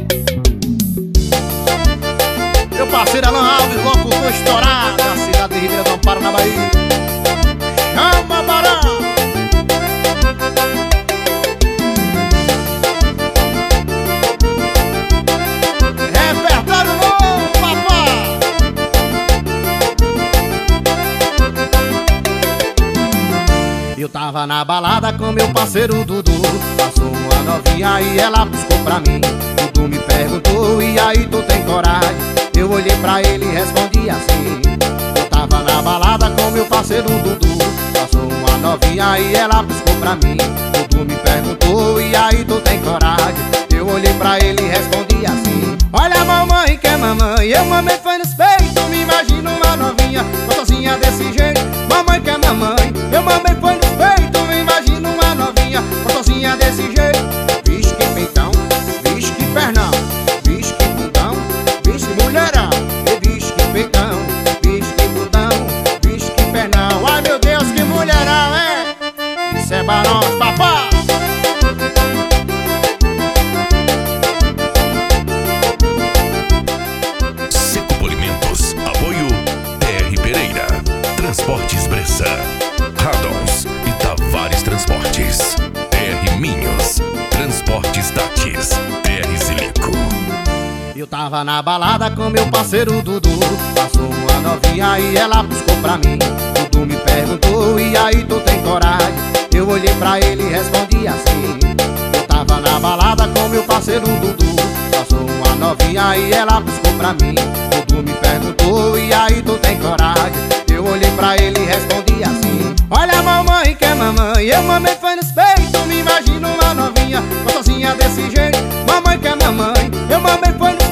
Meu parceiro Alan Alves, locutor estourado da cidade de Ribeirão do Amparo, na Bahia. Chama, Barão! Repertório novo, papai! Eu tava na balada com meu parceiro Dudu. Passou uma novinha e ela buscou pra mim. Dudu me perguntou, e aí tu tem coragem? Eu olhei pra ele e respondi assim. Eu tava na balada com meu parceiro Dudu. Passou uma novinha e ela buscou pra mim. Dudu me perguntou, e aí tu tem coragem? Eu olhei pra ele e respondi assim. Olha a mamãe que é mamãe, eu mamei foi nos peitos. Me imagino uma novinha, gostosinha desse jeito. Mamãe que é mamãe, eu mamei foi nos peitos. Me imagino uma novinha, gostosinha desse jeito. Vixe que peitão, vixe que pernão, vixe que bundão, vixe que mulherão. E vixe que peitão, vixe que bundão, vixe que pernão. Ai meu Deus, que mulherão, é? Isso é Barão, papai! Transportes Bressan, Radons e Tavares Transportes, TR Minhos, Transportes Tatis, TR Zilico. Eu tava na balada com meu parceiro Dudu. Passou uma novinha e ela buscou pra mim. Dudu me perguntou, e aí tu tem coragem? Eu olhei pra ele e respondi assim. Eu tava na balada com meu parceiro Dudu. Passou uma novinha e ela buscou pra mim. Dudu me perguntou, e aí tu tem coragem? Eu olhei pra ele e respondi assim. Olha a mamãe que é mamãe, eu mamei foi nos peitos. Me imagino uma novinha, gostosinha desse jeito. Mamãe que é mamãe, eu mamei foi nos